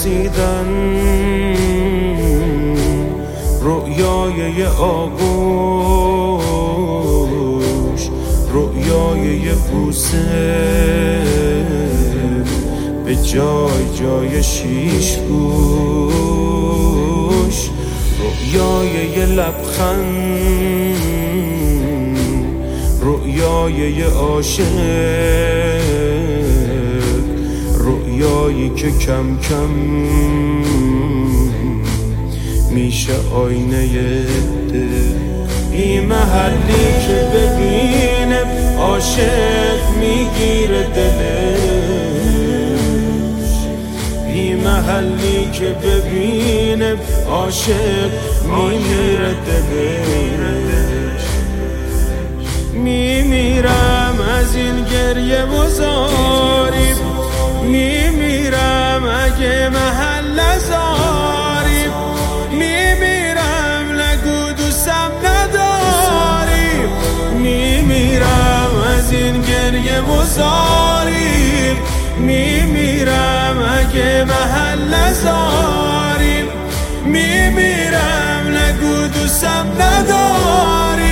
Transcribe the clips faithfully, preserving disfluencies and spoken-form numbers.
رسیدن، رؤیای یه آغوش، رؤیای یه بوسه به جای جای شیش گوش، رؤیای یه لبخند، رؤیای یه عاشق، رؤیایی که کم کم میشه آینه دل. بی محلی که ببینه عاشق میگیره دلش، بی محلی که ببینه عاشق میمیره دلش. میمیرم از این گریه و زاری، میمیرم اگه محل نزاری، میمیرم نگو دوستم نداری، میمیرم از این گریه و زاری، میمیرم اگه محل نزاری، میمیرم نگو دوستم نداری.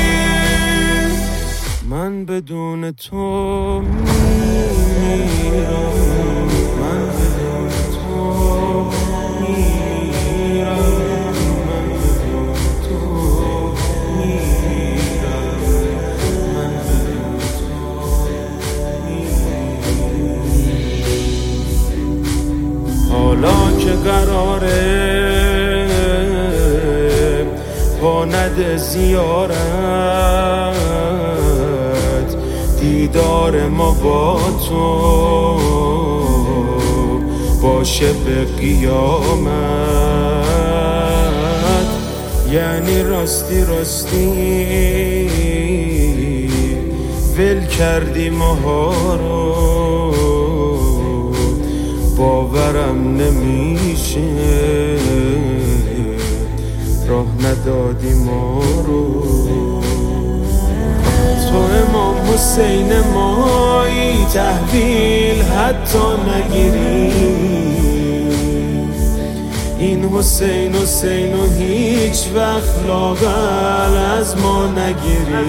من بدون تو میمیرم، من بدون تو میمیرم، من بدون تو میمیرم، من بدون تو میمیرم. حالا که قراره پا نده زیارت، دیدار ما با تو باشه به قیامت، یعنی راستی راستی ول کردی ماها رو، باورم نمیشه راه ندادی ما رو. تو امام حسین مایی، تحویل حتی نگیری، این حسین حسین و هیچ وقت لاغر از ما نگیری.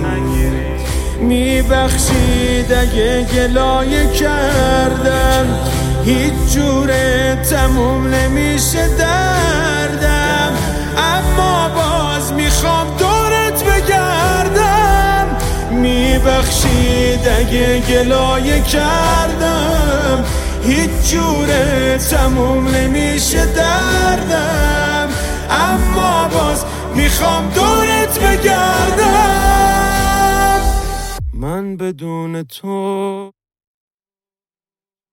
میبخشید اگه گلایه کردم، هیچ جوره تموم نمیشه دردم، اما باز میخوام دورت بگردم. میبخشید اگه گلایه کردم، هیچ جوره تموم نمیشه دردم، اما باز میخوام دورت بگردم. من بدون تو